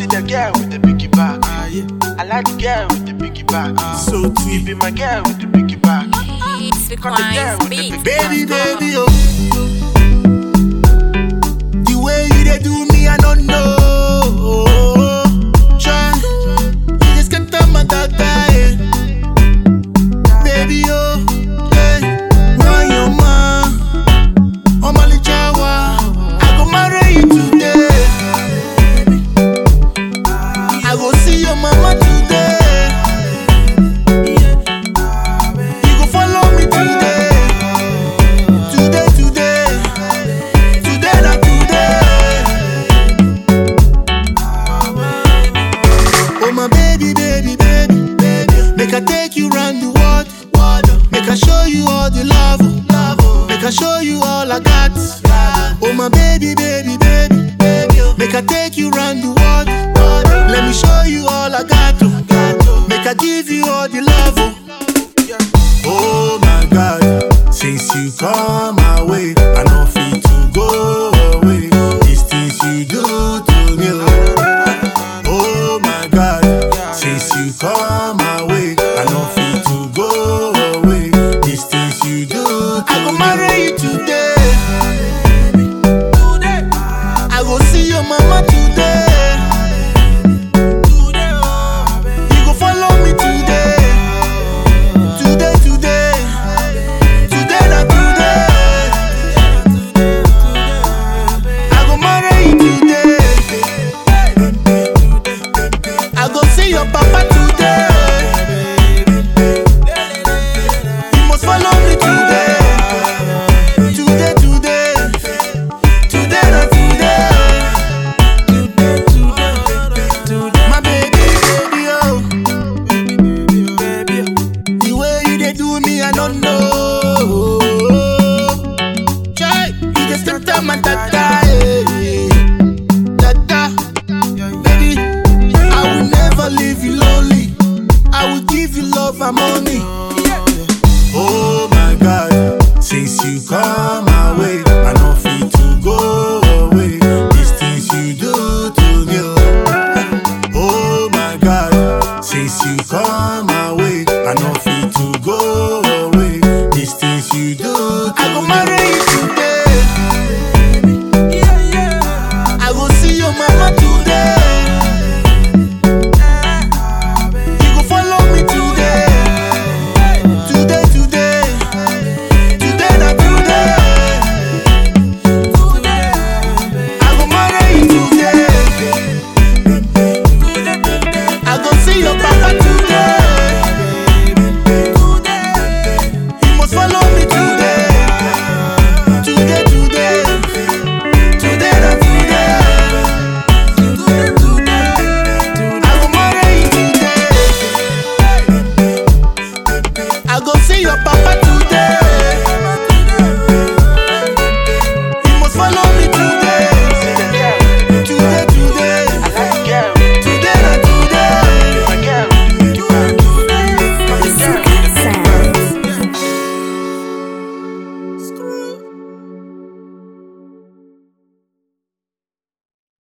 the girl with the biggie back. I like the girl with the biggie back. So You deep. be my girl with the biggie back. It's Cause the girl with the Beats. biggie Baby, back. baby, oh. The way you dey do me, I don't know. Try, you just can't tell my dada, eh. Baby, oh, hey, run your man. Oh, my little I go marry you today. I go see your mama today. You go follow me today. Today, today. Today, not today. Oh, my baby, baby, baby, baby. Make I take you round the world. Make I show you all the love. Make I show you all I got. Oh, my baby, baby, baby, baby. Make I take you round the world. Let me show you all I got. Make I give you all the love. Oh my God, since you come my way, I know fit to go away. These things you do to me. Oh my God, since you come my way, I know fit to go away. These things you do to me. I go marry you today. I go see your mama today. You go follow me today. Today, today. Today, not today. I go marry you today. I go see your papa today. You must follow me today. Today, today. Today, not today. My baby, baby, oh. The way you dey do me, I don't know. Try, you just can't tell my dada, eh. Dada, baby, I will never leave you lonely. I will give you love and money. Oh my God, since you come